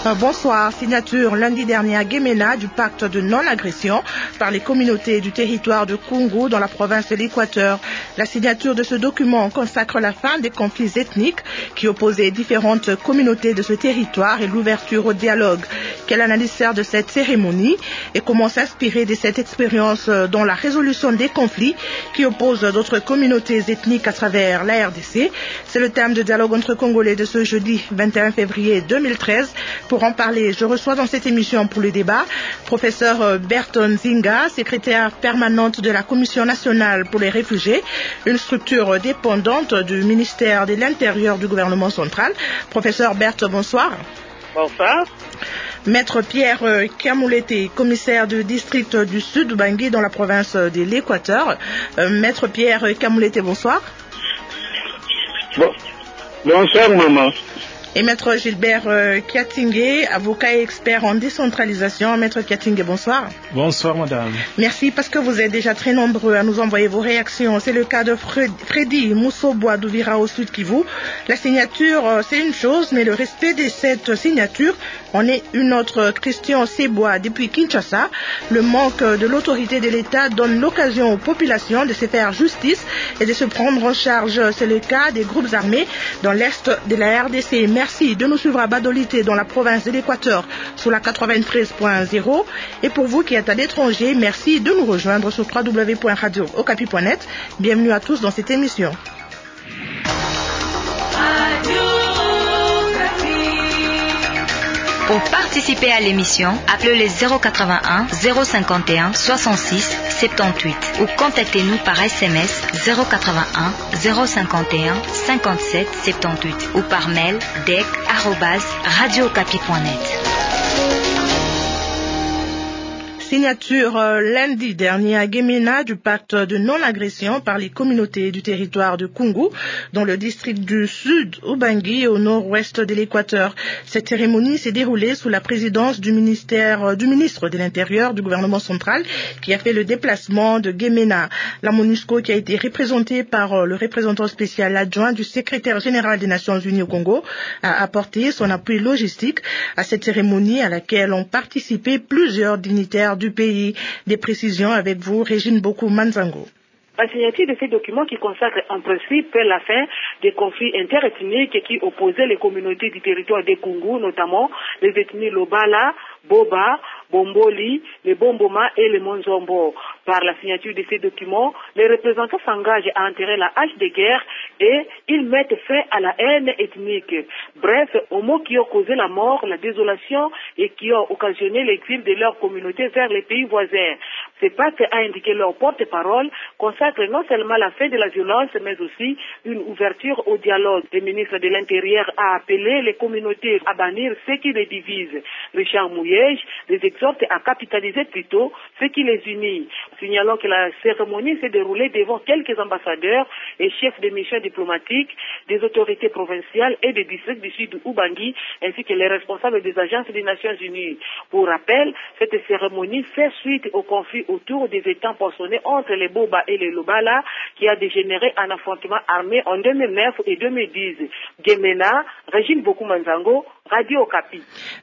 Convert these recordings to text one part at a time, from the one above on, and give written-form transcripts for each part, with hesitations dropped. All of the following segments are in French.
Bonsoir. Signature lundi dernier à Guéména du pacte de non-agression par les communautés du territoire de Kungu dans la province de l'Équateur. La signature de ce document consacre la fin des conflits ethniques qui opposaient différentes communautés de ce territoire et l'ouverture au dialogue. Quelle analyse sert de cette cérémonie et comment s'inspirer de cette expérience dans la résolution des conflits qui opposent d'autres communautés ethniques à travers la RDC? C'est le thème de dialogue entre Congolais de ce jeudi 21 février 2013. Pour en parler, je reçois dans cette émission pour le débat professeur Berton Nzinga, secrétaire permanente de la Commission nationale pour les réfugiés, une structure dépendante du ministère de l'Intérieur du gouvernement central. Professeur Berton, bonsoir. Bonsoir. Maître Pierre Kamoulete, commissaire du district du Sud Bangui dans la province de l'Équateur. Maître Pierre Kamoulete, bonsoir. Bonsoir, maman. Et Maître Gilbert Kiatingé, avocat et expert en décentralisation. Maître Kiatingé, bonsoir. Bonsoir, madame. Merci parce que vous êtes déjà très nombreux à nous envoyer vos réactions. C'est le cas de Freddy Moussobois d'Ouvira au Sud Kivu. La signature, c'est une chose, mais le respect de cette signature en est une autre. Christian Sebois, depuis Kinshasa, le manque de l'autorité de l'État donne l'occasion aux populations de se faire justice et de se prendre en charge. C'est le cas des groupes armés dans l'est de la RDC. Merci de nous suivre à Badolité dans la province de l'Équateur sur la 93.0. Et pour vous qui êtes à l'étranger, merci de nous rejoindre sur www.radiookapi.net. Bienvenue à tous dans cette émission. Pour participer à l'émission, appelez les 081 051 66 78 ou contactez-nous par SMS 081 051 57 78 ou par mail dec@radiookapi.net. Signature lundi dernier à Guéména du pacte de non-agression par les communautés du territoire de Kungu dans le district du Sud au Bangui au nord-ouest de l'Équateur. Cette cérémonie s'est déroulée sous la présidence du ministre de l'Intérieur du gouvernement central qui a fait le déplacement de Guéména. La MONUSCO, qui a été représentée par le représentant spécial adjoint du secrétaire général des Nations Unies au Congo, a apporté son appui logistique à cette cérémonie à laquelle ont participé plusieurs dignitaires du pays. Des précisions avec vous, Régine Bokou-Manzango. La signature de ces documents qui consacre en principe la fin des conflits interethniques qui opposaient les communautés du territoire des Kungu, notamment les ethnies Lobala, Boba, Bomboli, les Bomboma et les Monzombo. Par la signature de ces documents, les représentants s'engagent à enterrer la hache de guerre et ils mettent fin à la haine ethnique. Bref, aux mots qui ont causé la mort, la désolation et qui ont occasionné l'exil de leur communauté vers les pays voisins. Ce pacte, a indiqué leur porte-parole, consacre non seulement la fin de la violence, mais aussi une ouverture au dialogue. Le ministre de l'Intérieur a appelé les communautés à bannir ce qui les divise. Richard Mouyej les exhorte à capitaliser plutôt ce qui les unit. Signalant que la cérémonie s'est déroulée devant quelques ambassadeurs et chefs de mission diplomatiques, des autorités provinciales et des districts du Sud Ubangi, ainsi que les responsables des agences des Nations Unies. Pour rappel, cette cérémonie fait suite au conflit autour des étangs poissonnés entre les Boba et les Lobala, qui a dégénéré en affrontement armé en 2009 et 2010. Guéména, Régine Bokou-Manzango, Radio Okapi.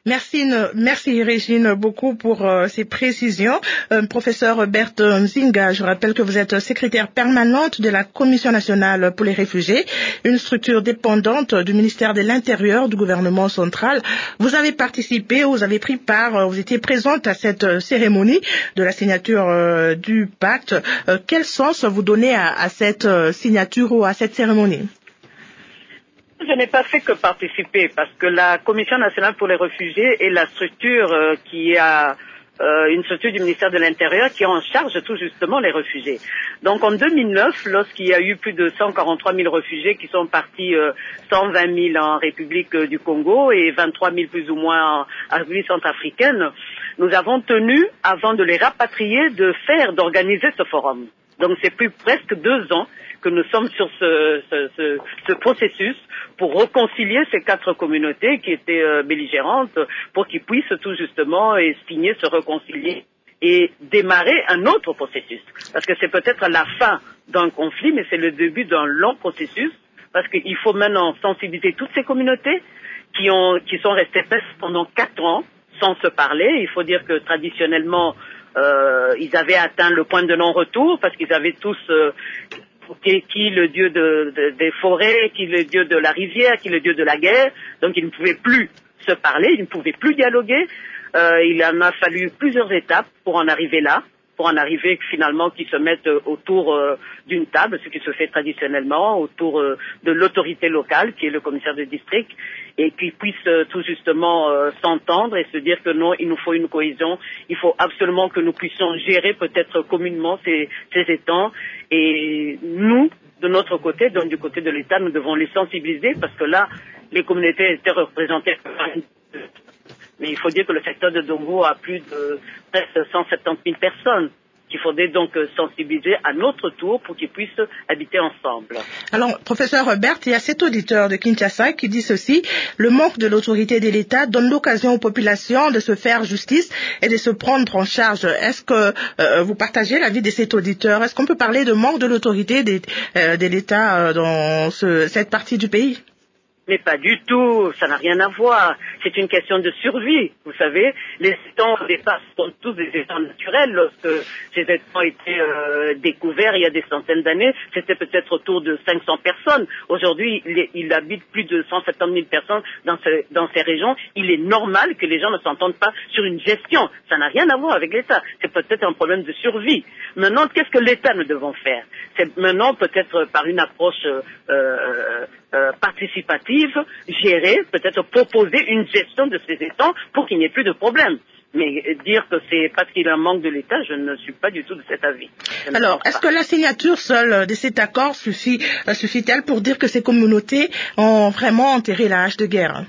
Merci Régine beaucoup pour ces précisions. Professeur Berton Nzinga, je rappelle que vous êtes secrétaire permanente de la Commission nationale pour les réfugiés, une structure dépendante du ministère de l'Intérieur du gouvernement central. Vous avez participé, vous avez pris part, vous étiez présente à cette cérémonie de la signature du pacte. Quel sens vous donnez à cette signature ou à cette cérémonie? Je n'ai pas fait que participer parce que la Commission nationale pour les réfugiés est la structure qui a une structure du ministère de l'Intérieur qui est en charge tout justement les réfugiés. Donc en 2009, lorsqu'il y a eu plus de 143 000 réfugiés qui sont partis, 120 000 en République du Congo et 23 000 plus ou moins en République centrafricaine, nous avons tenu, avant de les rapatrier, d'organiser ce forum. Donc c'est plus presque 2 ans que nous sommes sur ce processus pour réconcilier ces 4 communautés qui étaient belligérantes pour qu'ils puissent tout justement signer, se réconcilier et démarrer un autre processus. Parce que c'est peut-être la fin d'un conflit, mais c'est le début d'un long processus parce qu'il faut maintenant sensibiliser toutes ces communautés qui sont restés pendant 4 ans sans se parler. Il faut dire que traditionnellement, ils avaient atteint le point de non-retour parce qu'ils avaient tous qui le dieu des forêts, qui le dieu de la rivière, qui le dieu de la guerre. Donc ils ne pouvaient plus se parler, ils ne pouvaient plus dialoguer. Il en a fallu plusieurs étapes pour en arriver là, pour en arriver finalement qu'ils se mettent autour d'une table, ce qui se fait traditionnellement, autour de l'autorité locale, qui est le commissaire de district, et qu'ils puissent tout justement s'entendre et se dire que non, il nous faut une cohésion, il faut absolument que nous puissions gérer peut-être communément ces étangs, et nous, de notre côté, donc du côté de l'État, nous devons les sensibiliser, parce que là, les communautés étaient représentées par mais il faut dire que le secteur de Dongo a plus de presque 170 000 personnes qu'il faudrait donc sensibiliser à notre tour pour qu'ils puissent habiter ensemble. Alors, professeur Robert, il y a cet auditeur de Kinshasa qui dit ceci: le manque de l'autorité de l'État donne l'occasion aux populations de se faire justice et de se prendre en charge. Est-ce que vous partagez l'avis de cet auditeur? Est-ce qu'on peut parler de manque de l'autorité de l'État dans cette partie du pays? Mais pas du tout, ça n'a rien à voir. C'est une question de survie. Vous savez, les étangs au départ sont tous des étangs naturels. Lorsque ces étangs étaient découverts il y a des centaines d'années, c'était peut-être autour de 500 personnes. Aujourd'hui, il habite plus de 170 000 personnes dans ces régions. Il est normal que les gens ne s'entendent pas sur une gestion. Ça n'a rien à voir avec l'État. C'est peut-être un problème de survie. Maintenant, qu'est-ce que l'État nous devons faire? C'est maintenant peut-être par une approche participative, gérer, peut-être proposer une gestion de ces étangs pour qu'il n'y ait plus de problème. Mais dire que c'est parce qu'il y a un manque de l'État, je ne suis pas du tout de cet avis. Alors, est-ce que la signature seule de cet accord suffit-elle pour dire que ces communautés ont vraiment enterré la hache de guerre?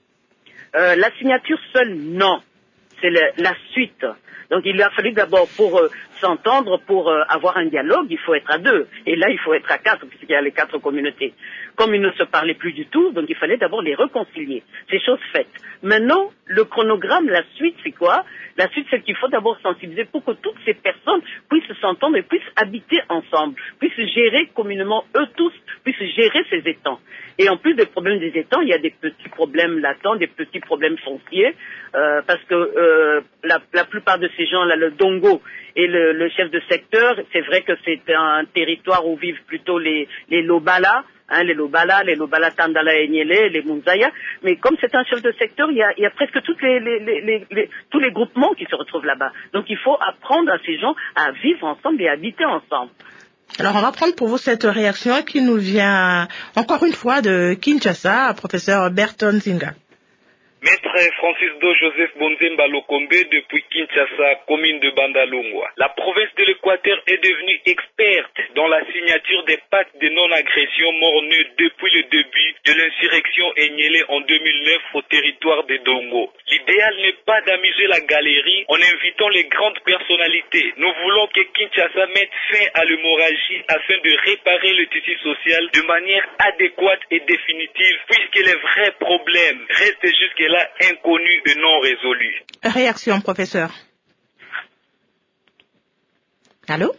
La signature seule, non. C'est la suite. Donc il a fallu d'abord pour s'entendre, pour avoir un dialogue, il faut être à 2. Et là, il faut être à 4, puisqu'il y a les 4 communautés. Comme ils ne se parlaient plus du tout, donc il fallait d'abord les réconcilier. C'est chose faite. Maintenant, le chronogramme, la suite, c'est quoi? La suite, c'est qu'il faut d'abord sensibiliser pour que toutes ces personnes puissent s'entendre et puissent habiter ensemble, puissent gérer communément, eux tous, puissent gérer ces étangs. Et en plus des problèmes des étangs, il y a des petits problèmes latents, des petits problèmes fonciers, parce que la plupart de ces gens-là, le Dongo et le chef de secteur, c'est vrai que c'est un territoire où vivent plutôt les Lobala, les Lobala Tandala et Nyele, les Munzaya, mais comme c'est un chef de secteur, il y a presque tous les groupements qui se retrouvent là-bas. Donc il faut apprendre à ces gens à vivre ensemble et à habiter ensemble. Alors, on va prendre pour vous cette réaction qui nous vient encore une fois de Kinshasa, professeur Berton Zinga. Maître Francis Do Joseph Bonzemba Lokombe depuis Kinshasa, commune de Bandalungwa. La province de l'Équateur est devenue experte dans la signature des pactes de non-agression morts-nés depuis le début de l'insurrection Enyele en 2009 au territoire des Dongo. L'idéal n'est pas d'amuser la galerie en invitant les grandes personnalités. Nous voulons que Kinshasa mette fin à l'hémorragie afin de réparer le tissu social de manière adéquate et définitive, puisque les vrais problèmes restent jusqu'à là inconnu et non résolu. Réaction, professeur. Allô?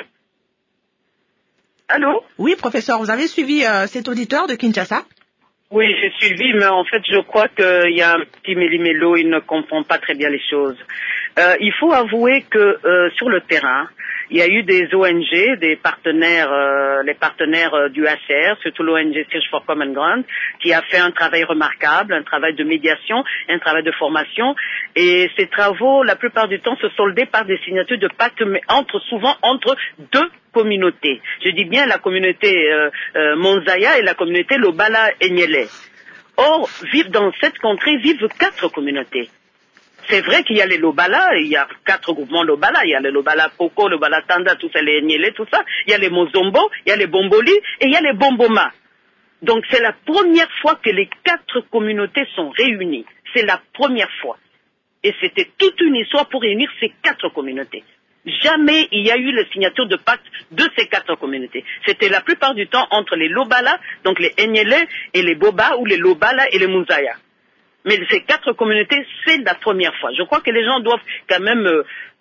Allô? Oui, professeur, vous avez suivi cet auditeur de Kinshasa? Oui, j'ai suivi, mais en fait, je crois qu'il y a un petit méli-mélo, il ne comprend pas très bien les choses. Il faut avouer que sur le terrain, il y a eu des ONG, des partenaires, les partenaires du HCR, surtout l'ONG Search for Common Ground, qui a fait un travail remarquable, un travail de médiation, un travail de formation. Et ces travaux, la plupart du temps, se soldaient par des signatures de pactes, mais souvent entre 2 communautés. Je dis bien la communauté Monzaya et la communauté Lobala Enyele. Or, dans cette contrée vivent 4 communautés. C'est vrai qu'il y a les Lobala, il y a 4 groupements Lobala, il y a les Lobala Poko, Lobala Tanda, tout ça, les Enyele, tout ça, il y a les Mozombo, il y a les Bomboli et il y a les Bomboma. Donc c'est la première fois que les 4 communautés sont réunies. C'est la première fois. Et c'était toute une histoire pour réunir ces 4 communautés. Jamais il y a eu la signature de pacte de ces 4 communautés. C'était la plupart du temps entre les Lobala, donc les Enyele et les Boba, ou les Lobala et les Munzaya. Mais ces 4 communautés, c'est la première fois. Je crois que les gens doivent quand même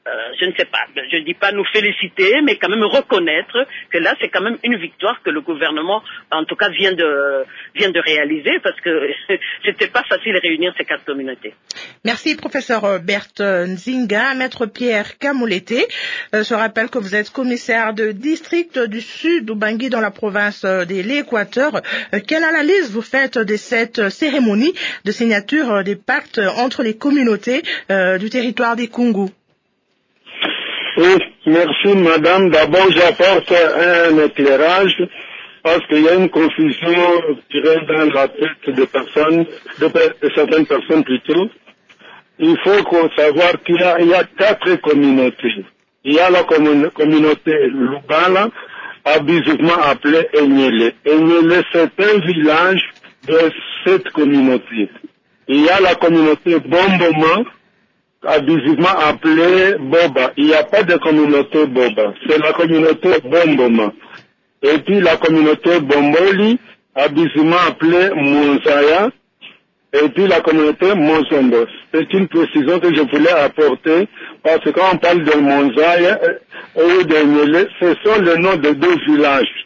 je ne sais pas, je dis pas nous féliciter, mais quand même reconnaître que là, c'est quand même une victoire que le gouvernement, en tout cas, vient de réaliser, parce que c'était pas facile de réunir ces 4 communautés. Merci, professeur Berthe Nzinga. Maître Pierre Kamouleté, je rappelle que vous êtes commissaire de district du Sud d'Ubangi dans la province de l'Équateur. Quelle analyse vous faites de cette cérémonie de signature des pactes entre les communautés du territoire des Kungu? Oui, merci madame. D'abord, j'apporte un éclairage parce qu'il y a une confusion dans la tête de certaines personnes plutôt. Il faut savoir qu'il y a 4 communautés. Il y a la communauté Lubala, abusivement appelée Enyele. Enyele, c'est un village de cette communauté. Il y a la communauté Bomboma, abusivement appelée Boba. Il n'y a pas de communauté Boba, c'est la communauté Bomboma. Et puis la communauté Bomboli, abusivement appelée Monzaya, et puis la communauté Monzombo. C'est une précision que je voulais apporter, parce que quand on parle de Monzaya ou de Nyele, ce sont les noms de 2 villages.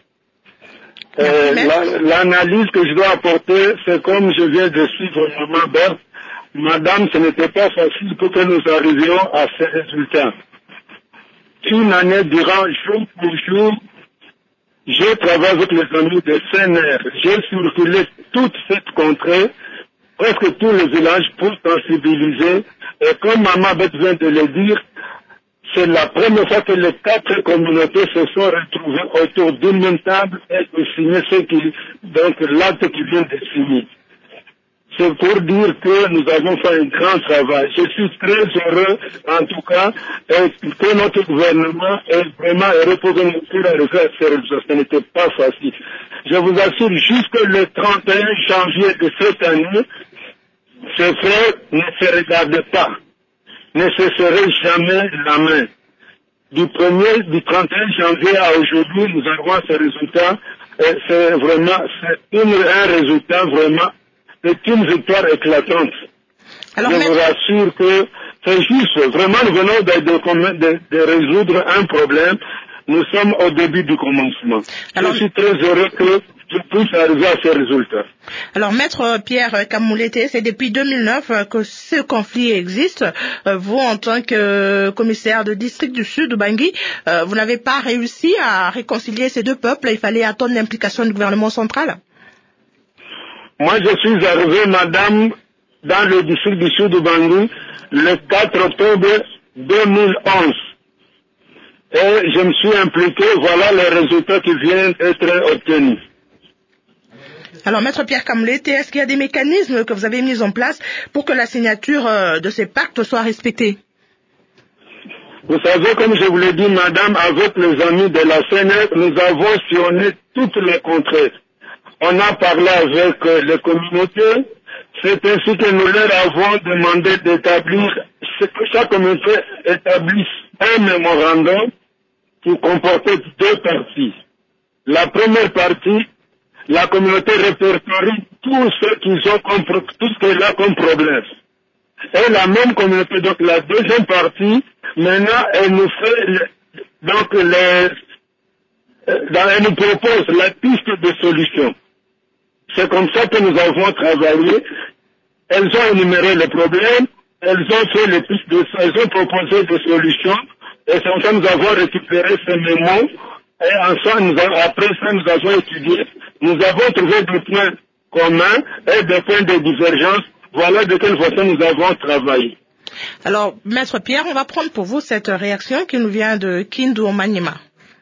L'analyse que je dois apporter, c'est comme je viens de suivre Maman Berthe. Madame, ce n'était pas facile pour que nous arrivions à ces résultats. Une année durant, jour pour jour, j'ai travaillé avec les amis de CNR. J'ai circulé toute cette contrée, presque tous les villages, pour sensibiliser. Et comme Maman Beth vient de le dire, c'est la première fois que les 4 communautés se sont retrouvées autour d'une même table et de signer donc l'acte qui vient de signer. C'est pour dire que nous avons fait un grand travail. Je suis très heureux, en tout cas, que notre gouvernement est vraiment heureux pour que nous puissions arriver à ces résultats. Ce n'était pas facile. Je vous assure, jusque le 31 janvier de cette année, ces frères ne se regardaient pas, ne se serraient jamais la main. Du 31 janvier à aujourd'hui, nous avons ces résultats. C'est vraiment, un résultat vraiment. C'est une victoire éclatante. Alors, je vous rassure que c'est juste. Vraiment, nous venons de résoudre un problème. Nous sommes au début du commencement. Alors, je suis très heureux que je puisse arriver à ces résultats. Alors, Maître Pierre Kamouleté, c'est depuis 2009 que ce conflit existe. Vous, en tant que commissaire de district du Sud, Ubangi, vous n'avez pas réussi à réconcilier ces 2 peuples. Il fallait attendre l'implication du gouvernement central. Moi, je suis arrivé, madame, dans le district du Sud d'Ubangi le 4 octobre 2011. Et je me suis impliqué, voilà les résultats qui viennent d'être obtenus. Alors, Maître Pierre Kamouleté, est-ce qu'il y a des mécanismes que vous avez mis en place pour que la signature de ces pactes soit respectée? Vous savez, comme je vous l'ai dit, madame, avec les amis de la CNR, nous avons sillonné toutes les contrées. On a parlé avec les communautés, c'est ainsi que nous leur avons demandé d'établir, que chaque communauté établisse un mémorandum qui comportait 2 parties. La première partie, la communauté répertorie tout ce qu'elle a comme problème. Et la même communauté, donc la deuxième partie, maintenant, elle nous fait, elle nous propose la piste de solution. C'est comme ça que nous avons travaillé. Elles ont énuméré les problèmes, elles ont proposé des solutions, et c'est comme ça que nous avons récupéré ces mémos, et ensemble, après ça, nous avons étudié. Nous avons trouvé des points communs et des points de divergence. Voilà de quelle façon nous avons travaillé. Alors, Maître Pierre, on va prendre pour vous cette réaction qui nous vient de Kindu Maniema.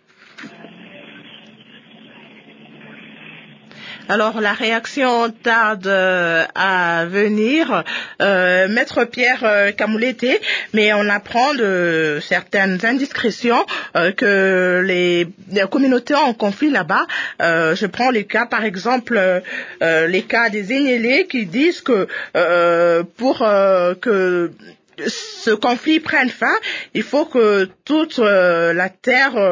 Alors, la réaction tarde à venir, Maître Pierre Kamouleté, mais on apprend de certaines indiscrétions que les communautés en conflit là-bas, je prends les cas, par exemple, les cas des Enyele qui disent que pour que ce conflit prenne fin, il faut que toute la terre,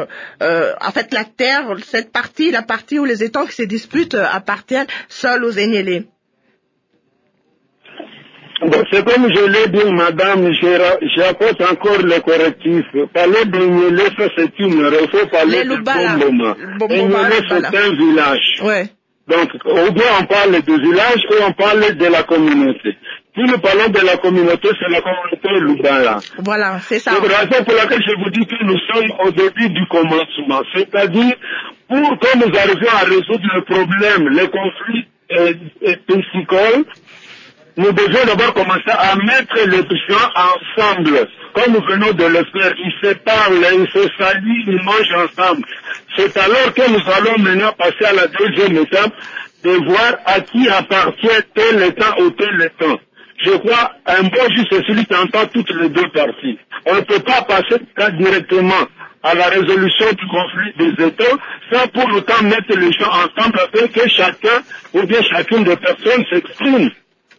cette partie, la partie où les étangs qui se disputent appartiennent seuls aux Enyele. Bon, c'est comme je l'ai dit, madame, j'apporte encore le correctif. Parler de Niélé, ça c'est une erreur. Il faut parler de Bomboma. Et Niélé, c'est un village. Ouais. Donc, ou bien on parle du village ou on parle de la communauté. Si nous parlons de la communauté, c'est la communauté Lubala. Voilà, c'est ça. C'est la raison pour laquelle je vous dis que nous sommes au début du commencement. C'est-à-dire, pour que nous arrivions à résoudre le problème, les conflits piscicoles, nous devons d'abord commencer à mettre les gens ensemble, comme nous venons de le faire. Ils se parlent, ils se saluent, ils mangent ensemble. C'est alors que nous allons maintenant passer à la deuxième étape de voir à qui appartient tel État ou tel État. Je crois un bon juge c'est celui qui entend toutes les deux parties. On ne peut pas passer directement à la résolution du conflit des États sans pour autant mettre les gens ensemble afin que chacun ou bien chacune des personnes s'exprime.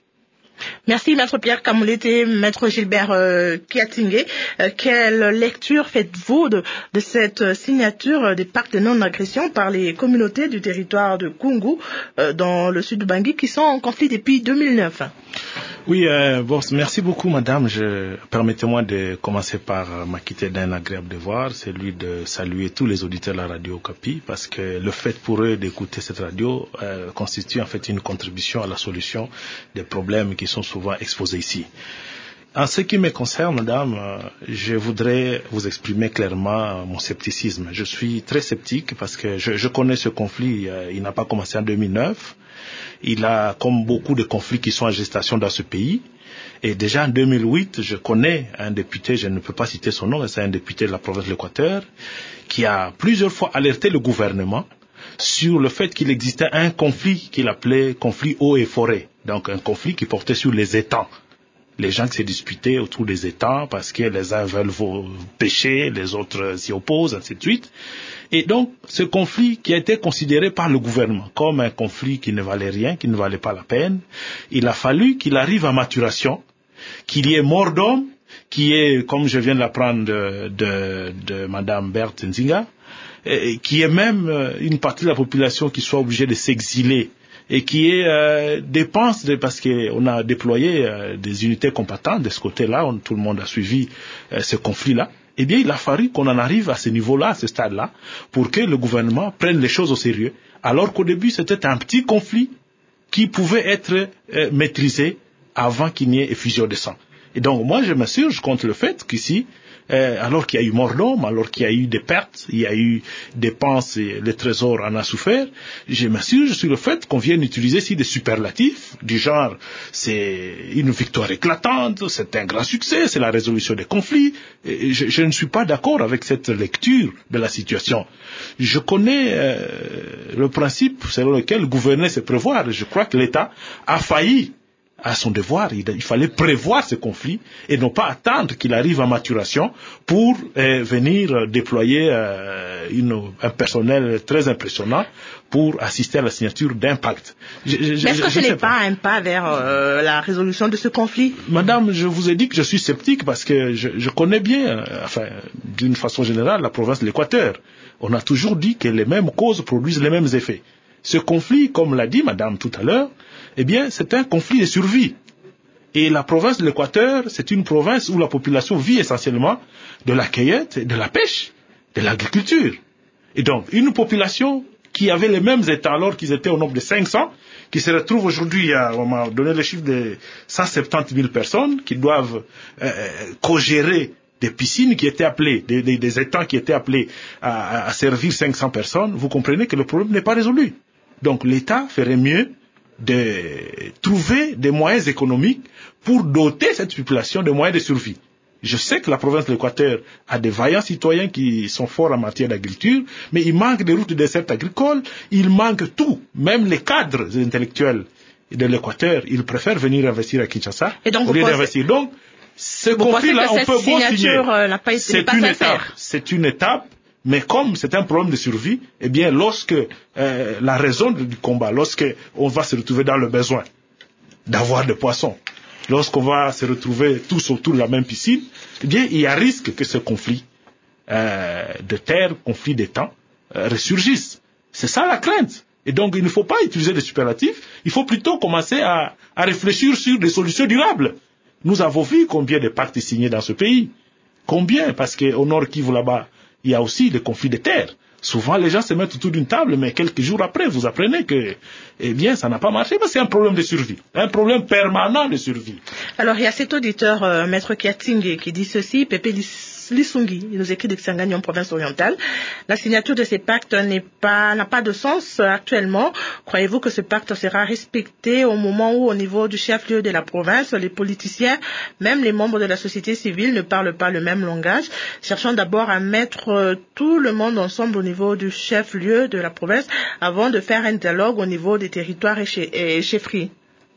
Merci, Maître Pierre Kamolete, Maître Gilbert Kiatingé. Quelle lecture faites-vous de cette signature des pactes de non-agression par les communautés du territoire de Kungu dans le sud du Bangui qui sont en conflit depuis 2009? Oui, bon, merci beaucoup, madame. Permettez-moi de commencer par m'acquitter d'un agréable devoir, celui de saluer tous les auditeurs de la radio Okapi, parce que le fait pour eux d'écouter cette radio constitue en fait une contribution à la solution des problèmes qui sont souvent exposés ici. En ce qui me concerne, madame, je voudrais vous exprimer clairement mon scepticisme. Je suis très sceptique parce que je connais ce conflit, il n'a pas commencé en 2009. Il a comme beaucoup de conflits qui sont en gestation dans ce pays. Et déjà en 2008, je connais un député, je ne peux pas citer son nom, mais c'est un député de la province de l'Équateur, qui a plusieurs fois alerté le gouvernement sur le fait qu'il existait un conflit qu'il appelait conflit eau et forêt. Donc un conflit qui portait sur les étangs. Les gens qui se disputaient autour des étangs parce que les uns veulent pêcher, les autres s'y opposent, ainsi de suite. Et donc, ce conflit qui a été considéré par le gouvernement comme un conflit qui ne valait rien, qui ne valait pas la peine, il a fallu qu'il arrive à maturation, qu'il y ait mort d'homme, qui est, comme je viens de l'apprendre de Madame Berthe Nzinga, qui est même une partie de la population qui soit obligée de s'exiler et qui est dépense parce qu'on a déployé des unités combattantes de ce côté-là, tout le monde a suivi ce conflit-là. Eh bien, il a fallu qu'on en arrive à ce niveau-là, à ce stade-là, pour que le gouvernement prenne les choses au sérieux, alors qu'au début, c'était un petit conflit qui pouvait être maîtrisé avant qu'il n'y ait effusion de sang. Et donc, moi, je m'insurge contre le fait qu'ici, alors qu'il y a eu mort d'homme, alors qu'il y a eu des pertes, il y a eu des dépenses et le trésor en a souffert, je m'insurge sur le fait qu'on vienne utiliser ici des superlatifs, du genre, c'est une victoire éclatante, c'est un grand succès, c'est la résolution des conflits. Et je ne suis pas d'accord avec cette lecture de la situation. Je connais le principe selon lequel gouverner c'est prévoir. Je crois que l'État a failli à son devoir. Il fallait prévoir ce conflit et non pas attendre qu'il arrive à maturation pour venir déployer un personnel très impressionnant pour assister à la signature d'un pacte. Mais est-ce que ce n'est pas un pas vers la résolution de ce conflit? Madame, je vous ai dit que je suis sceptique parce que je connais bien, d'une façon générale, la province de l'Équateur. On a toujours dit que les mêmes causes produisent les mêmes effets. Ce conflit, comme l'a dit madame tout à l'heure, eh bien, c'est un conflit de survie. Et la province de l'Équateur, c'est une province où la population vit essentiellement de la cueillette, de la pêche, de l'agriculture. Et donc, une population qui avait les mêmes états alors qu'ils étaient au nombre de 500, qui se retrouve aujourd'hui, on m'a donné le chiffre de 170 000 personnes qui doivent co-gérer des piscines qui étaient appelées, des étangs qui étaient appelés à servir 500 personnes, vous comprenez que le problème n'est pas résolu. Donc l'État ferait mieux de trouver des moyens économiques pour doter cette population de moyens de survie. Je sais que la province de l'Équateur a des vaillants citoyens qui sont forts en matière d'agriculture, mais il manque des routes de dessert agricoles, il manque tout, même les cadres intellectuels de l'Équateur, ils préfèrent venir investir à Kinshasa au lieu d'investir. Donc, ce conflit-là, on peut bon signer. C'est une étape. Mais comme c'est un problème de survie, eh bien, lorsque la raison du combat, lorsque on va se retrouver dans le besoin d'avoir des poissons, lorsqu'on va se retrouver tous autour de la même piscine, eh bien, il y a risque que ce conflit de terre, conflit d'étang, ressurgisse. C'est ça la crainte. Et donc, il ne faut pas utiliser des superlatifs. Il faut plutôt commencer à réfléchir sur des solutions durables. Nous avons vu combien de pactes signés dans ce pays. Combien? Parce qu'au Nord Kivu, là-bas, il y a aussi des conflits de terres. Souvent, les gens se mettent autour d'une table, mais quelques jours après, vous apprenez que, eh bien, ça n'a pas marché, parce que c'est un problème de survie. Un problème permanent de survie. Alors, il y a cet auditeur, Maître Kiatingue, qui dit ceci, Pépé Lissungi, il nous écrit de Kisangani en province orientale. La signature de ces pactes n'a pas de sens actuellement. Croyez-vous que ce pacte sera respecté au moment où, au niveau du chef-lieu de la province, les politiciens, même les membres de la société civile ne parlent pas le même langage? Cherchons d'abord à mettre tout le monde ensemble au niveau du chef-lieu de la province avant de faire un dialogue au niveau des territoires et chefferies.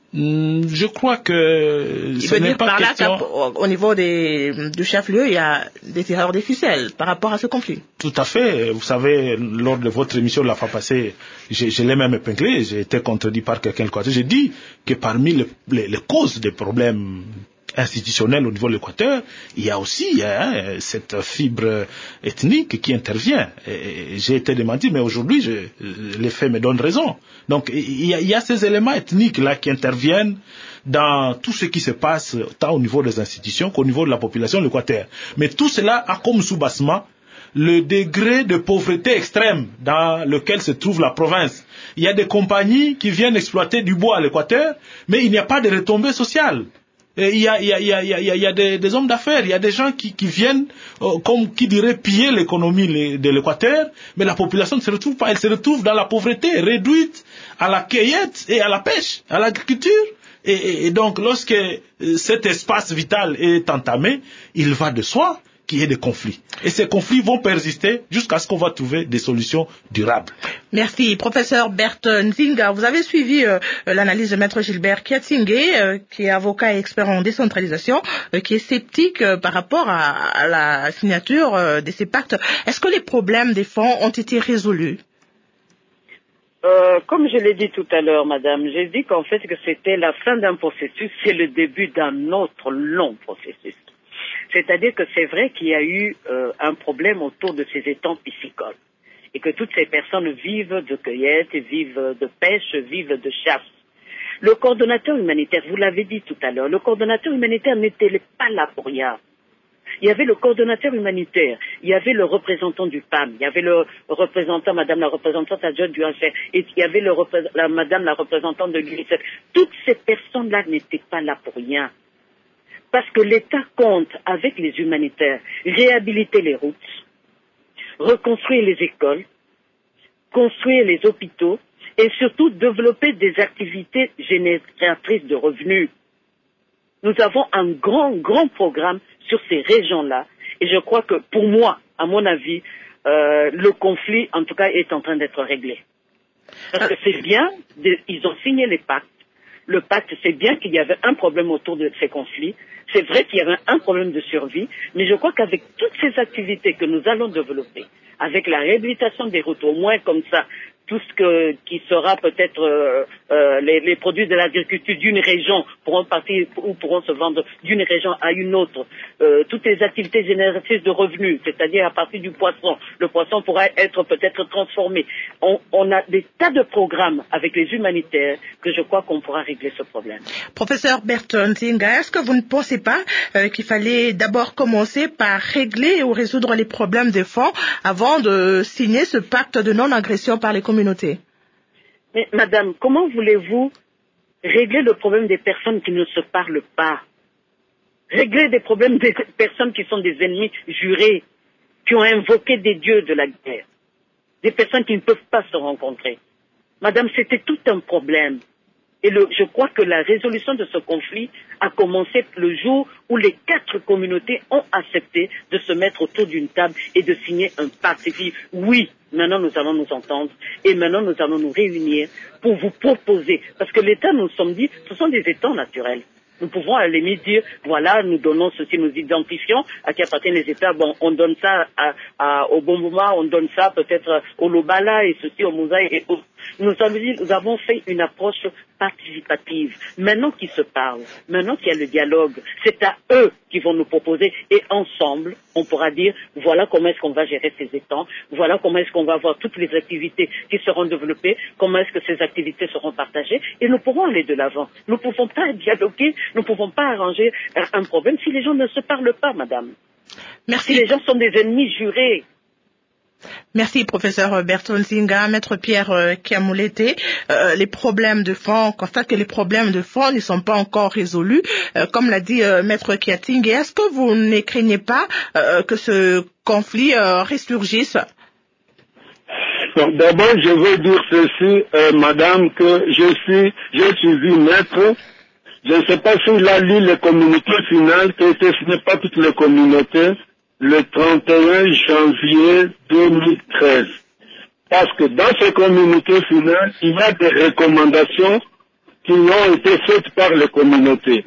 Je crois que ce n'est pas question... Au niveau du chef-lieu, il y a des tireurs des ficelles par rapport à ce conflit. Tout à fait. Vous savez, lors de votre émission la fois passée, je l'ai même épinglé, j'ai été contredit par quelqu'un. J'ai dit que parmi les causes des problèmes institutionnels au niveau de l'Équateur, il y a aussi cette fibre ethnique qui intervient. Et j'ai été démenti, mais aujourd'hui, les faits me donnent raison. Donc, il y a ces éléments ethniques-là qui interviennent dans tout ce qui se passe, tant au niveau des institutions qu'au niveau de la population de l'Équateur. Mais tout cela a comme soubassement le degré de pauvreté extrême dans lequel se trouve la province. Il y a des compagnies qui viennent exploiter du bois à l'Équateur, mais il n'y a pas de retombées sociales. Et il y a des hommes d'affaires, il y a des gens qui viennent, comme qui dirait, piller l'économie de l'Équateur, mais la population ne se retrouve pas, elle se retrouve dans la pauvreté, réduite à la cueillette et à la pêche, à l'agriculture. Et donc, lorsque cet espace vital est entamé, il va de soi qu'il y ait des conflits. Et ces conflits vont persister jusqu'à ce qu'on va trouver des solutions durables. Merci. Professeur Bert Nzinga, vous avez suivi l'analyse de Maître Gilbert Kiatingue, qui est avocat et expert en décentralisation, qui est sceptique par rapport à la signature de ces pactes. Est-ce que les problèmes des fonds ont été résolus? Comme je l'ai dit tout à l'heure, madame, j'ai dit qu'en fait que c'était la fin d'un processus, c'est le début d'un autre long processus. C'est-à-dire que c'est vrai qu'il y a eu un problème autour de ces étangs piscicoles et que toutes ces personnes vivent de cueillette, vivent de pêche, vivent de chasse. Le coordonnateur humanitaire, vous l'avez dit tout à l'heure, le coordonnateur humanitaire n'était pas là pour rien. Il y avait le coordonnateur humanitaire, il y avait le représentant du PAM, il y avait le représentant, madame la représentante adjointe du HCR, et il y avait madame la représentante de l'UNICEF. Toutes ces personnes-là n'étaient pas là pour rien. Parce que l'État compte, avec les humanitaires, réhabiliter les routes, reconstruire les écoles, construire les hôpitaux et surtout développer des activités génératrices de revenus. Nous avons un grand programme sur ces régions-là et je crois que pour moi, à mon avis, le conflit en tout cas est en train d'être réglé. Parce que c'est bien, ils ont signé les pactes. Le pacte, c'est bien qu'il y avait un problème autour de ces conflits. C'est vrai qu'il y avait un problème de survie, mais je crois qu'avec toutes ces activités que nous allons développer, avec la réhabilitation des routes, au moins comme ça, tout ce qui sera peut-être les produits de l'agriculture d'une région pourront partir ou pourront se vendre d'une région à une autre. Toutes les activités génératrices de revenus, c'est-à-dire à partir du poisson. Le poisson pourra être peut-être transformé. On a des tas de programmes avec les humanitaires que je crois qu'on pourra régler ce problème. Professeur Berton Zinga, est-ce que vous ne pensez pas qu'il fallait d'abord commencer par régler ou résoudre les problèmes des fonds avant de signer ce pacte de non-agression par les communautés? Mais madame, comment voulez-vous régler le problème des personnes qui ne se parlent pas? Régler des problèmes des personnes qui sont des ennemis jurés, qui ont invoqué des dieux de la guerre, des personnes qui ne peuvent pas se rencontrer. Madame, c'était tout un problème. Et je crois que la résolution de ce conflit a commencé le jour où les 4 communautés ont accepté de se mettre autour d'une table et de signer un pacte. Et puis, oui, maintenant nous allons nous entendre et maintenant nous allons nous réunir pour vous proposer. Parce que l'État, nous sommes dit, ce sont des étangs naturels. Nous pouvons à la limite dire, voilà, nous donnons ceci, nous identifions à qui appartiennent les États. Bon, on donne ça au Bomboma, on donne ça peut-être au Lobala et ceci au Moussa et autres. Nous avons fait une approche participative. Maintenant qu'ils se parlent, maintenant qu'il y a le dialogue, c'est à eux qui vont nous proposer et ensemble, on pourra dire voilà comment est-ce qu'on va gérer ces étangs, voilà comment est-ce qu'on va avoir toutes les activités qui seront développées, comment est-ce que ces activités seront partagées et nous pourrons aller de l'avant. Nous ne pouvons pas dialoguer, nous ne pouvons pas arranger un problème si les gens ne se parlent pas, madame. Merci. Si les gens sont des ennemis jurés. Merci, professeur Berton Zinga. Maître Pierre Kamulete, les problèmes de fond, on constate que les problèmes de fond ne sont pas encore résolus. Comme l'a dit Maître Kiating, est-ce que vous ne craignez pas que ce conflit ressurgisse? D'abord, je veux dire ceci, madame, que j'ai suivi maître. Je ne sais pas s'il a lu le communiqué final qui a été signé par toutes les communautés le 31 janvier 2013. Parce que dans ce communiqué final, il y a des recommandations qui ont été faites par les communautés.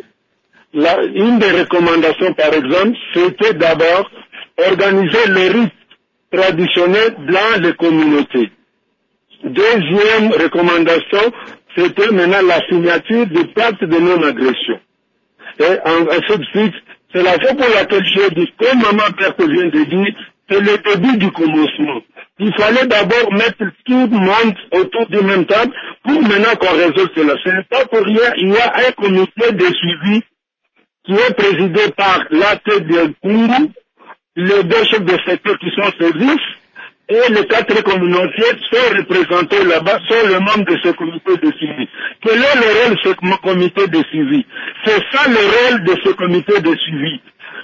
Une des recommandations, par exemple, c'était d'abord organiser les rites traditionnels dans les communautés. Deuxième recommandation, c'était maintenant la signature du pacte de non-agression. Et ainsi de suite, c'est la raison pour laquelle j'ai dit, comme Maman Berthe vient de dire, c'est le début du commencement. Il fallait d'abord mettre tout le monde autour du même table pour maintenant qu'on résolve cela. Ce n'est pas pour rien, il y a un comité de suivi qui est présidé par la tête de Kungu, les deux chefs de secteur qui sont services, et les 4 communautés sont représentés là-bas, sont les membres de ce comité de suivi. Quel est le rôle de ce comité de suivi? C'est ça le rôle de ce comité de suivi.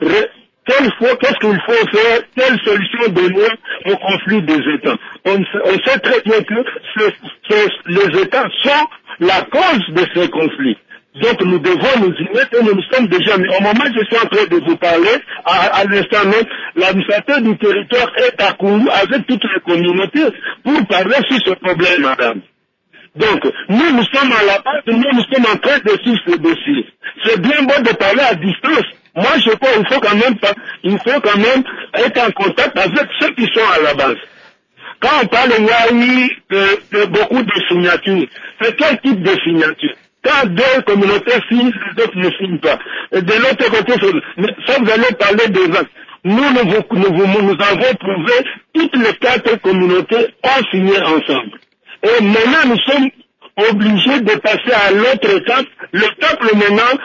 Qu'est-ce qu'il faut faire? Quelle solution donner au conflit des États? On sait très bien que les États sont la cause de ce conflit. Donc nous devons nous y mettre et nous sommes déjà mis. Au moment où je suis en train de vous parler, à l'instant même, l'administrateur du territoire est à Kungu avec toutes les communautés pour parler sur ce problème, madame. Donc, nous sommes à la base, nous sommes en train de suivre ce dossier. C'est bien beau de parler à distance. Moi, je crois qu'il faut quand même être en contact avec ceux qui sont à la base. Quand on parle, il y a eu de beaucoup de signatures. C'est quel type de signature? Quand 2 communautés signent, les autres ne signent pas. Et de l'autre côté, ça vous allez parler des actes. Nous avons prouvé, toutes les 4 communautés ont signé ensemble. Et maintenant, nous sommes obligés de passer à l'autre étape, l'étape maintenant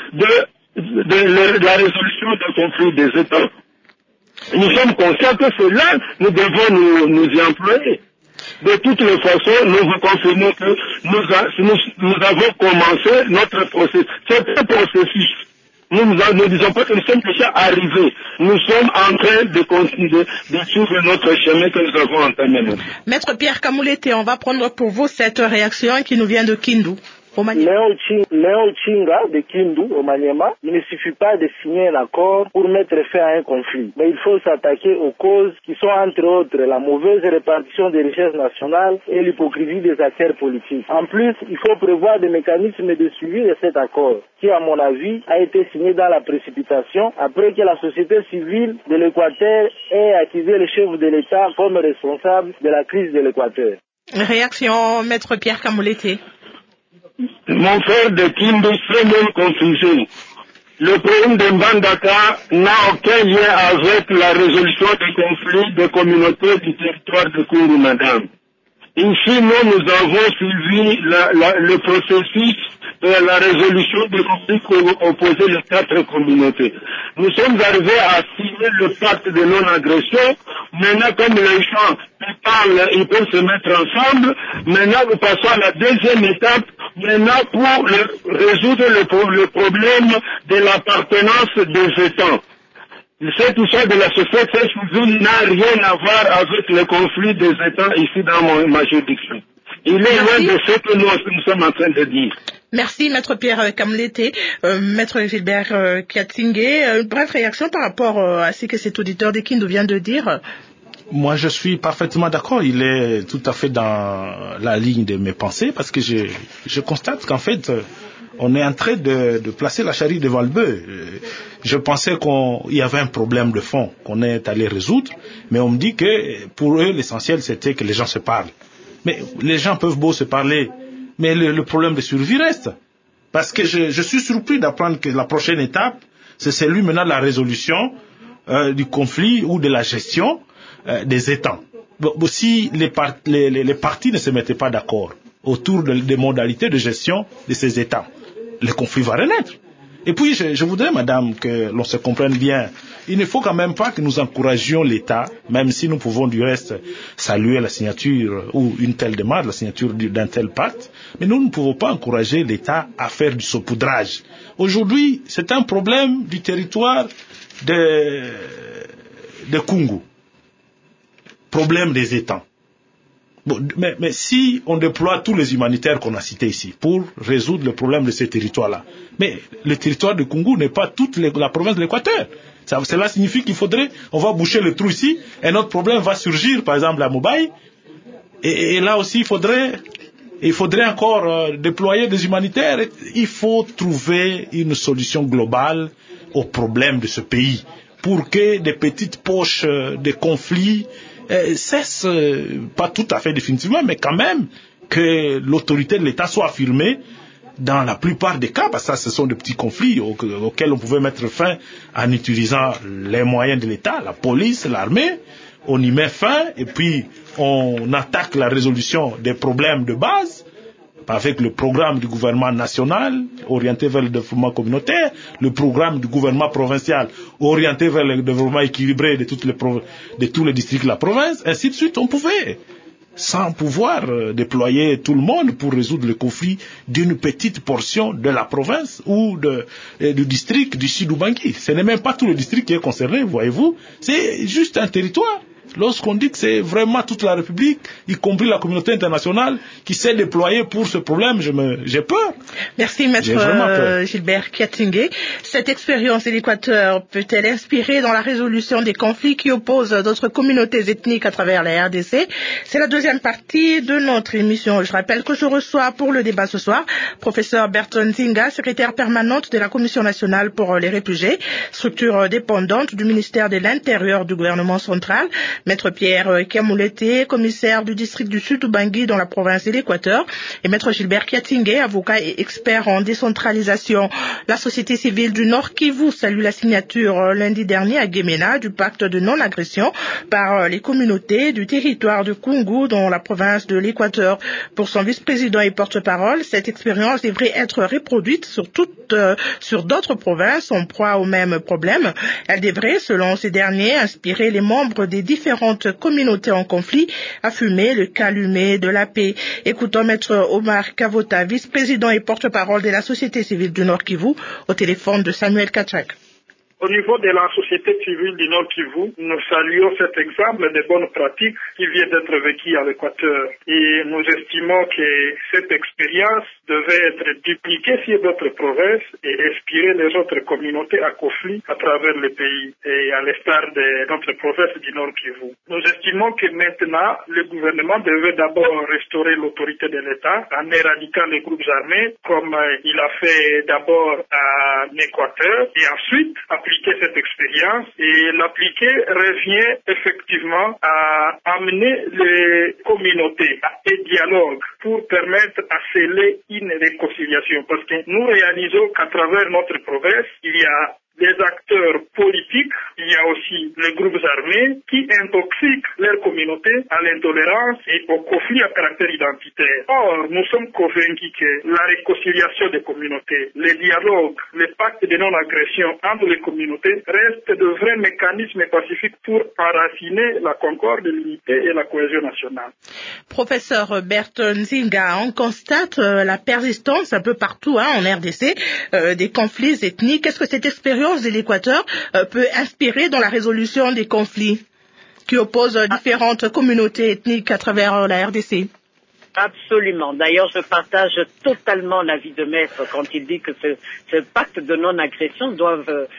de la résolution du conflit des États. Nous sommes conscients que c'est là nous devons nous y employer. De toutes les façons, nous vous confirmons que nous avons commencé notre processus. C'est un processus. Nous ne disons pas que nous sommes déjà arrivés. Nous sommes en train de continuer de suivre notre chemin que nous avons entamé. Maître Pierre Kamulete, on va prendre pour vous cette réaction qui nous vient de Kindu. Léon Chinga de Kindu, au Maniema, il ne suffit pas de signer un accord pour mettre fin à un conflit. Mais il faut s'attaquer aux causes qui sont entre autres la mauvaise répartition des richesses nationales et l'hypocrisie des acteurs politiques. En plus, il faut prévoir des mécanismes de suivi de cet accord, qui à mon avis a été signé dans la précipitation après que la société civile de l'Équateur ait accusé le chef de l'État comme responsable de la crise de l'Équateur. Réaction, Maître Pierre Kamulete. Mon frère de Kindu, c'est même confusion. Le problème de Mbandaka n'a aucun lien avec la résolution des conflits des communautés du territoire de Kungu, madame. Ici, nous avons suivi le processus de la résolution des conflits qui opposaient les 4 communautés. Nous sommes arrivés à signer le pacte de non-agression. Maintenant, comme les gens parlent, ils peuvent se mettre ensemble. Maintenant, nous passons à la deuxième étape. Maintenant, pour résoudre le problème de l'appartenance des États. Cette histoire de la société civile n'a rien à voir avec le conflit des États ici dans ma juridiction. Il est loin de ce que nous sommes en train de dire. Merci, Maître Pierre Kamulete. Maître Gilbert Kiatingé, une brève réaction par rapport à ce que cet auditeur de Kindu vient de dire. Moi, je suis parfaitement d'accord. Il est tout à fait dans la ligne de mes pensées parce que je constate qu'en fait, on est en train de placer la charrue devant le bœuf. Je pensais qu'il y avait un problème de fond qu'on est allé résoudre, mais on me dit que pour eux, l'essentiel, c'était que les gens se parlent. Mais les gens peuvent beau se parler, mais le problème de survie reste. Parce que je suis surpris d'apprendre que la prochaine étape, c'est celui maintenant de la résolution du conflit ou de la gestion des étangs. Si les partis ne se mettaient pas d'accord autour des modalités de gestion de ces étangs, le conflit va renaître. Et puis, je voudrais, madame, que l'on se comprenne bien. Il ne faut quand même pas que nous encouragions l'État, même si nous pouvons du reste saluer la signature ou une telle démarche, la signature d'un tel pacte, mais nous ne pouvons pas encourager l'État à faire du saupoudrage. Aujourd'hui, c'est un problème du territoire de Kungu. Problème des étangs. Bon, mais si on déploie tous les humanitaires qu'on a cités ici pour résoudre le problème de ces territoires-là, mais le territoire de Kungu n'est pas toute la province de l'Équateur. Cela signifie on va boucher le trou ici, et notre problème va surgir, par exemple, à Mumbai, et là aussi il faudrait encore déployer des humanitaires. Il faut trouver une solution globale aux problèmes de ce pays, pour que des petites poches de conflits cesse, pas tout à fait définitivement, mais quand même que l'autorité de l'État soit affirmée dans la plupart des cas, parce que ce sont de petits conflits auxquels on pouvait mettre fin en utilisant les moyens de l'État, la police, l'armée. On y met fin et puis on attaque la résolution des problèmes de base avec le programme du gouvernement national orienté vers le développement communautaire, le programme du gouvernement provincial orienté vers le développement équilibré de tous les districts de la province, ainsi de suite. On pouvait, sans pouvoir déployer tout le monde pour résoudre le conflit d'une petite portion de la province ou du district du Sud-Ubangi. Ce n'est même pas tout le district qui est concerné, voyez-vous. C'est juste un territoire. Lorsqu'on dit que c'est vraiment toute la République, y compris la communauté internationale, qui s'est déployée pour ce problème, j'ai peur. Merci, Maître Gilbert Kiatingé. Cette expérience de l'Équateur peut-elle inspirer dans la résolution des conflits qui opposent d'autres communautés ethniques à travers la RDC? C'est la deuxième partie de notre émission. Je rappelle que je reçois pour le débat ce soir professeur Berton Nzinga, secrétaire permanente de la Commission nationale pour les réfugiés, structure dépendante du ministère de l'Intérieur du gouvernement central. Maître Pierre Kiamoulete, commissaire du district du Sud-Ubangi dans la province de l'Équateur, et Maître Gilbert Kiatingé, avocat et expert en décentralisation. La société civile du Nord Kivu salue la signature lundi dernier à Gemena du pacte de non-agression par les communautés du territoire de Kungu dans la province de l'Équateur. Pour son vice-président et porte-parole, cette expérience devrait être reproduite sur d'autres provinces en proie au même problème. Elle devrait, selon ces derniers, inspirer les membres des différentes communautés en conflit à fumer le calumet de la paix. Écoutons Maître Omar Kavota, vice-président et porte-parole de la société civile du Nord Kivu, au téléphone de Samuel Kachak. Au niveau de la société civile du Nord Kivu, nous saluons cet exemple de bonnes pratiques qui vient d'être vécu à l'Équateur. Et nous estimons que cette expérience devait être dupliquée sur d'autres provinces et inspirer les autres communautés à conflit à travers le pays, et à l'instar de notre province du Nord Kivu. Nous estimons que maintenant, le gouvernement devait d'abord restaurer l'autorité de l'État en éradiquant les groupes armés, comme il a fait d'abord en Équateur, et ensuite appliquer cette expérience, et l'appliquer revient effectivement à amener les communautés à un dialogue pour permettre à sceller une réconciliation, parce que nous réalisons qu'à travers notre province, il y a des acteurs politiques, il y a aussi les groupes armés qui intoxiquent leur communauté à l'intolérance et au conflit à caractère identitaire. Or, nous sommes convaincus que la réconciliation des communautés, les dialogues, les pactes de non-agression entre les communautés restent de vrais mécanismes pacifiques pour enraciner la concorde, l'unité et la cohésion nationale. Professeur Berton Nzinga, on constate la persistance un peu partout en RDC des conflits ethniques. Est-ce que cette expérience de l'Équateur peut inspirer dans la résolution des conflits qui opposent différentes communautés ethniques à travers la RDC? Absolument. D'ailleurs, je partage totalement l'avis de Maître quand il dit que ce pacte de non-agression doit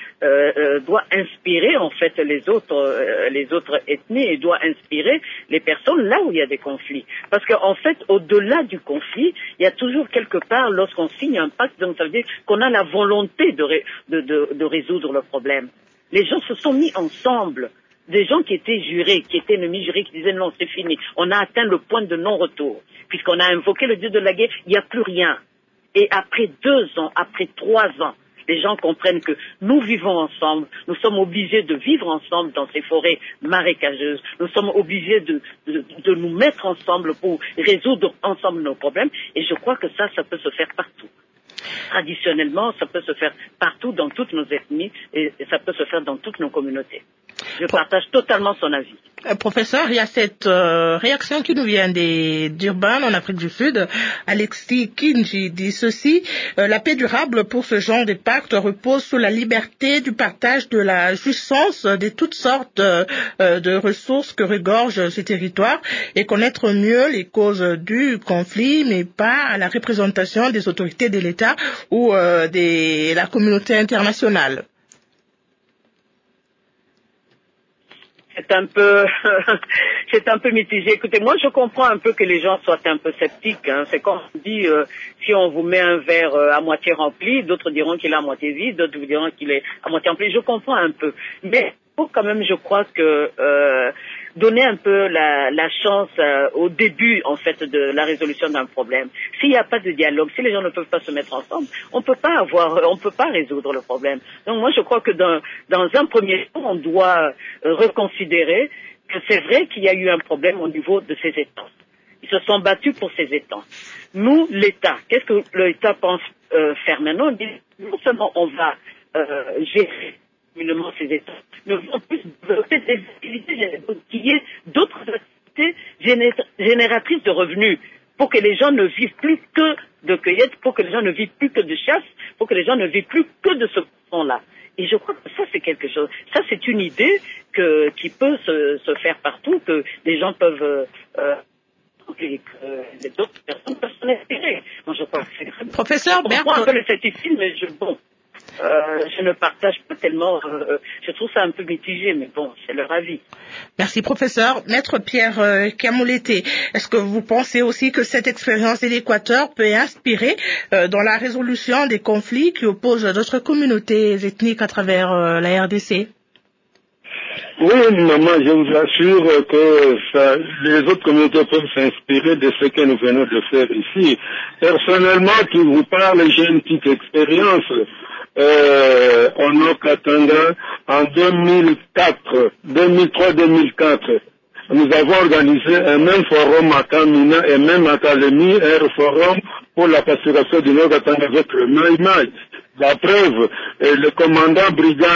inspirer en fait les autres ethnies, et doit inspirer les personnes là où il y a des conflits. Parce qu'en fait, au-delà du conflit, il y a toujours quelque part, lorsqu'on signe un pacte, donc ça veut dire qu'on a la volonté de résoudre le problème. Les gens se sont mis ensemble des gens qui étaient jurés, qui étaient ennemis jurés, qui disaient non, c'est fini. On a atteint le point de non-retour. Puisqu'on a invoqué le dieu de la guerre, il n'y a plus rien. Et après 2 ans, après 3 ans, les gens comprennent que nous vivons ensemble, nous sommes obligés de vivre ensemble dans ces forêts marécageuses, nous sommes obligés de nous mettre ensemble pour résoudre ensemble nos problèmes, et je crois que ça peut se faire partout. Traditionnellement, ça peut se faire partout dans toutes nos ethnies, et ça peut se faire dans toutes nos communautés. Je partage totalement son avis. Professeur, il y a cette réaction qui nous vient d'Urban en Afrique du Sud. Alexis Kinji dit ceci: la paix durable pour ce genre de pacte repose sur la liberté du partage de la jouissance de toutes sortes de ressources que regorgent ces territoires et connaître mieux les causes du conflit, mais pas à la représentation des autorités de l'État ou de la communauté internationale. C'est un peu mitigé. Écoutez, moi je comprends un peu que les gens soient un peu sceptiques. Hein. C'est comme on dit, si on vous met un verre à moitié rempli, d'autres diront qu'il est à moitié vide, d'autres vous diront qu'il est à moitié rempli. Je comprends un peu. Mais faut quand même, je crois que donner un peu la chance au début, en fait, de la résolution d'un problème. S'il n'y a pas de dialogue, si les gens ne peuvent pas se mettre ensemble, on peut pas résoudre le problème. Donc moi, je crois que dans un premier temps, on doit reconsidérer que c'est vrai qu'il y a eu un problème au niveau de ces étangs. Ils se sont battus pour ces étangs. Nous, l'État, qu'est-ce que l'État pense faire maintenant? Non seulement on va gérer ces états, mais en plus développer des activités qui est d'autres activités génératrices de revenus pour que les gens ne vivent plus que de cueillette, pour que les gens ne vivent plus que de chasse, pour que les gens ne vivent plus que de ce fond-là. Et je crois que ça c'est quelque chose. Ça c'est une idée qui peut se faire partout, que les gens peuvent et que d'autres personnes peuvent s'en inspirer. Moi je crois que c'est très Professeur je comprends un peu le scepticisme, mais je ne partage pas tellement, je trouve ça un peu mitigé, mais bon, c'est leur avis. Merci professeur. Maître Pierre Kamoulété, est-ce que vous pensez aussi que cette expérience de l'Équateur peut inspirer dans la résolution des conflits qui opposent d'autres communautés ethniques à travers la RDC? Oui, maman, je vous assure que les autres communautés peuvent s'inspirer de ce que nous venons de faire ici. Personnellement, qui vous parle, j'ai une petite expérience. En Okatanga, en 2003-2004, nous avons organisé un même forum à Kamina et même à Kalemi, un forum pour la pacification du Nord-Katanga avec le Maï-Maï. La preuve, le commandant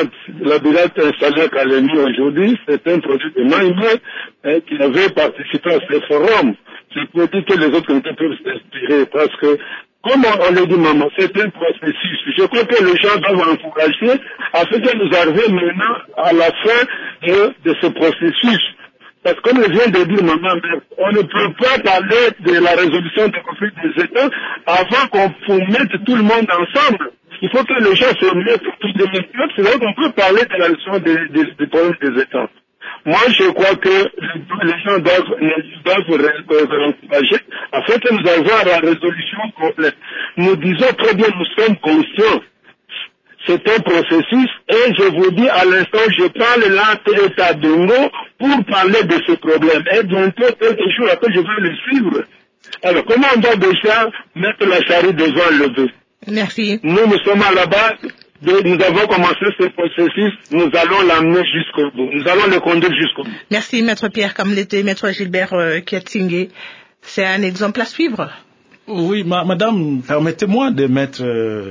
la brigade installée à Kalemi aujourd'hui, c'est un produit de Maï-Maï qui avait participé à ce forum. Je peux dire que les autres communautés peuvent s'inspirer parce que, comme on le dit, maman, c'est un processus. Je crois que les gens doivent encourager à ce que nous arrivions maintenant à la fin de ce processus. Parce que comme je viens de dire, maman, on ne peut pas parler de la résolution des conflits des États avant qu'on mette tout le monde ensemble. Il faut que les gens se mettent tous des méthodes, c'est là qu'on peut parler de la résolution des problèmes des États. Moi, je crois que les gens doivent encourager afin que nous ayons la résolution complète. Nous disons très bien, nous sommes conscients. C'est un processus et je vous dis à l'instant, je parle là à Dongo pour parler de ce problème. Et bientôt, quelques jours après, je vais le suivre. Alors, comment on doit déjà mettre la charrue devant le bœuf? Merci. Nous sommes à la base. Nous avons commencé ce processus, nous allons l'amener jusqu'au bout. Nous allons le conduire jusqu'au bout. Merci, Maître Pierre Kamoulété, Maître Gilbert Kiatsingé. C'est un exemple à suivre. Oui, madame, permettez-moi de mettre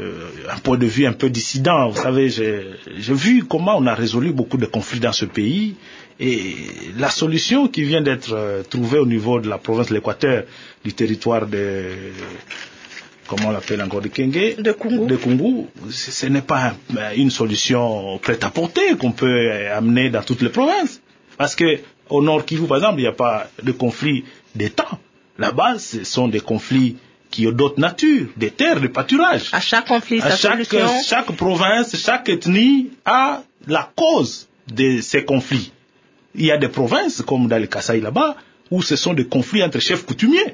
un point de vue un peu dissident. Vous savez, j'ai vu comment on a résolu beaucoup de conflits dans ce pays. Et la solution qui vient d'être trouvée au niveau de la province de l'Équateur, du territoire de... comment on l'appelle encore, de Kenge, de Kungu, ce n'est pas une solution prête à porter qu'on peut amener dans toutes les provinces. Parce que au Nord Kivu, par exemple, il n'y a pas de conflit d'État. Là-bas, ce sont des conflits qui ont d'autres natures, des terres de pâturage. À chaque conflit, chaque province, chaque ethnie a la cause de ces conflits. Il y a des provinces, comme dans le Kasaï là-bas, où ce sont des conflits entre chefs coutumiers.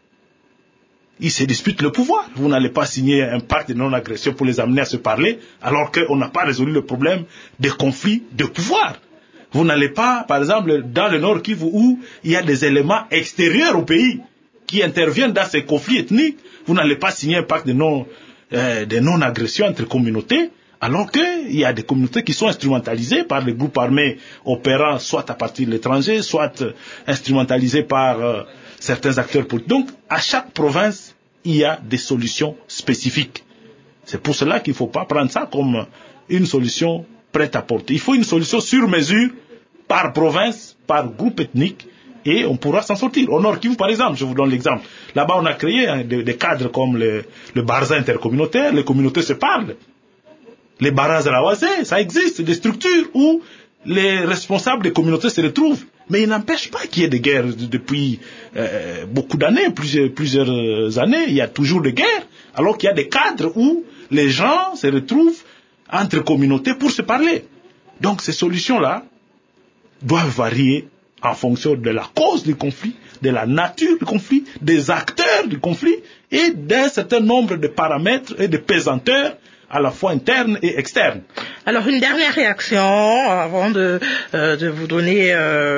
Ils se disputent le pouvoir. Vous n'allez pas signer un pacte de non-agression pour les amener à se parler, alors qu'on n'a pas résolu le problème des conflits de pouvoir. Vous n'allez pas, par exemple, dans le Nord Kivu où il y a des éléments extérieurs au pays qui interviennent dans ces conflits ethniques, vous n'allez pas signer un pacte de non-agression entre communautés, alors qu'il y a des communautés qui sont instrumentalisées par des groupes armés opérant soit à partir de l'étranger, soit instrumentalisées par certains acteurs politiques. Donc, à chaque province, il y a des solutions spécifiques. C'est pour cela qu'il ne faut pas prendre ça comme une solution prête à porter. Il faut une solution sur mesure, par province, par groupe ethnique, et on pourra s'en sortir. Au Nord Kivu, par exemple, je vous donne l'exemple. Là-bas, on a créé des cadres comme le Barza intercommunautaire, les communautés se parlent. Les Baras Rawazé, ça existe, des structures où les responsables des communautés se retrouvent. Mais il n'empêche pas qu'il y ait des guerres depuis beaucoup d'années, plusieurs années. Il y a toujours des guerres, alors qu'il y a des cadres où les gens se retrouvent entre communautés pour se parler. Donc ces solutions-là doivent varier en fonction de la cause du conflit, de la nature du conflit, des acteurs du conflit et d'un certain nombre de paramètres et de pesanteurs à la fois internes et externes. Alors une dernière réaction avant de vous donner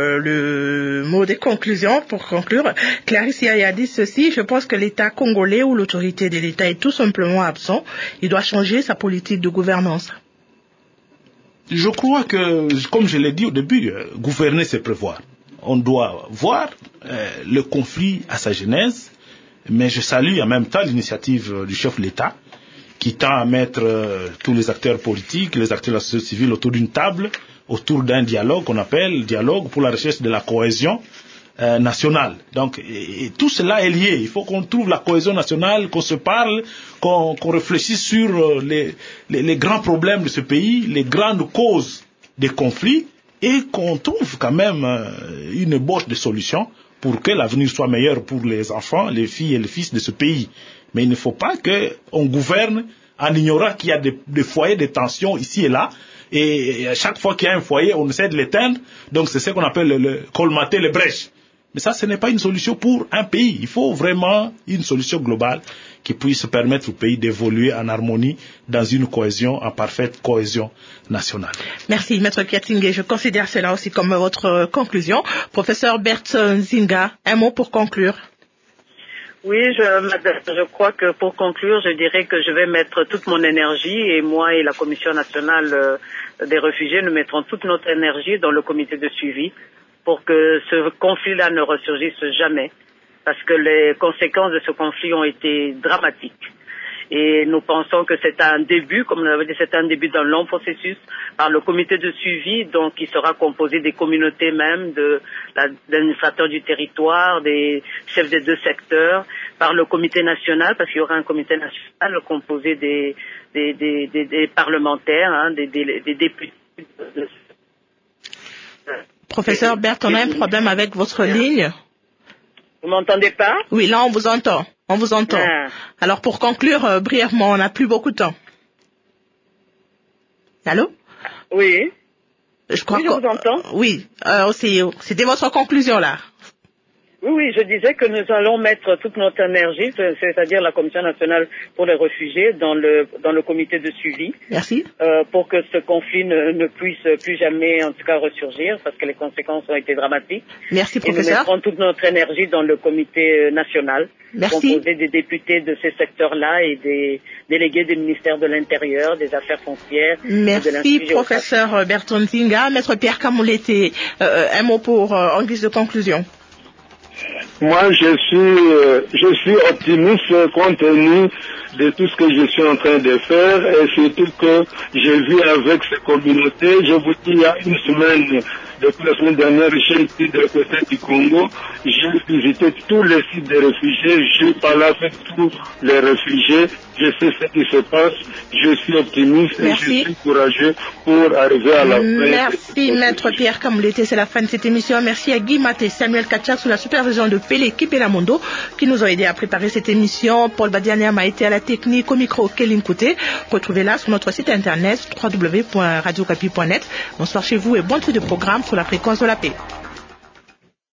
le mot des conclusions pour conclure. Clarisse a dit ceci: je pense que l'État congolais ou l'autorité de l'État est tout simplement absent. Il doit changer sa politique de gouvernance. Je crois que, comme je l'ai dit au début, gouverner c'est prévoir. On doit voir le conflit à sa genèse, mais je salue en même temps l'initiative du chef de l'État qui tend à mettre tous les acteurs politiques, les acteurs de la société civile autour d'une table, autour d'un dialogue qu'on appelle dialogue pour la recherche de la cohésion nationale. Donc, et tout cela est lié. Il faut qu'on trouve la cohésion nationale, qu'on se parle, qu'on réfléchisse sur les grands problèmes de ce pays, les grandes causes des conflits, et qu'on trouve quand même une ébauche de solutions pour que l'avenir soit meilleur pour les enfants, les filles et les fils de ce pays. Mais il ne faut pas qu'on gouverne en ignorant qu'il y a des foyers de tension ici et là. Et à chaque fois qu'il y a un foyer, on essaie de l'éteindre. Donc c'est ce qu'on appelle colmater les brèches. Mais ça, ce n'est pas une solution pour un pays. Il faut vraiment une solution globale qui puisse permettre au pays d'évoluer en harmonie dans une cohésion, en parfaite cohésion nationale. Merci, Maître Kiatingé. Je considère cela aussi comme votre conclusion. Professeur Bert Nzinga, un mot pour conclure. Oui, je crois que pour conclure, je dirais que je vais mettre toute mon énergie, et moi et la Commission nationale des réfugiés, nous mettrons toute notre énergie dans le comité de suivi pour que ce conflit-là ne ressurgisse jamais, parce que les conséquences de ce conflit ont été dramatiques. Et nous pensons que c'est un début, comme on l'avait dit, c'est un début d'un long processus par le comité de suivi, donc qui sera composé des communautés même, de l'administrateur du territoire, des chefs des deux secteurs, par le comité national, parce qu'il y aura un comité national composé des parlementaires, hein, des députés. Professeur Bert, on a un problème avec votre ligne. Vous m'entendez pas? Oui, là on vous entend. On vous entend. Ah. Alors pour conclure brièvement, on n'a plus beaucoup de temps. Allô? Oui. Je crois je vous entends. Oui, c'était votre conclusion là. Oui, je disais que nous allons mettre toute notre énergie, c'est-à-dire la Commission nationale pour les réfugiés, dans le comité de suivi. Merci. Pour que ce conflit ne puisse plus jamais, en tout cas, ressurgir, parce que les conséquences ont été dramatiques. Merci, professeur. Et nous mettrons toute notre énergie dans le comité national, composé des députés de ces secteurs-là et des délégués des ministères de l'Intérieur, des Affaires foncières. Merci, professeur Berton Nzinga. Maître Pierre Kamoulete, un mot en guise de conclusion. Moi, je suis optimiste compte tenu de tout ce que je suis en train de faire, et surtout que j'ai vu avec ces communautés. Je vous dis, il y a une semaine, depuis la semaine dernière, j'ai été de côté du Congo, j'ai visité tous les sites de réfugiés, j'ai parlé avec tous les réfugiés, je sais ce qui se passe, je suis optimiste. Merci. Et je suis courageux pour arriver à la fin. Merci, Maître Pierre Kamoulete, c'est la fin de cette émission. Merci à Guy Maté, Samuel Katchak sous la supervision de Pélé Kipelamondo qui nous ont aidés à préparer cette émission. Paul Badianiam a été à la technique, au micro Kéline Kouté. Retrouvez-la sur notre site internet www.radiocapi.net. Bonsoir chez vous et bonne suite de programme sur la fréquence de la paix.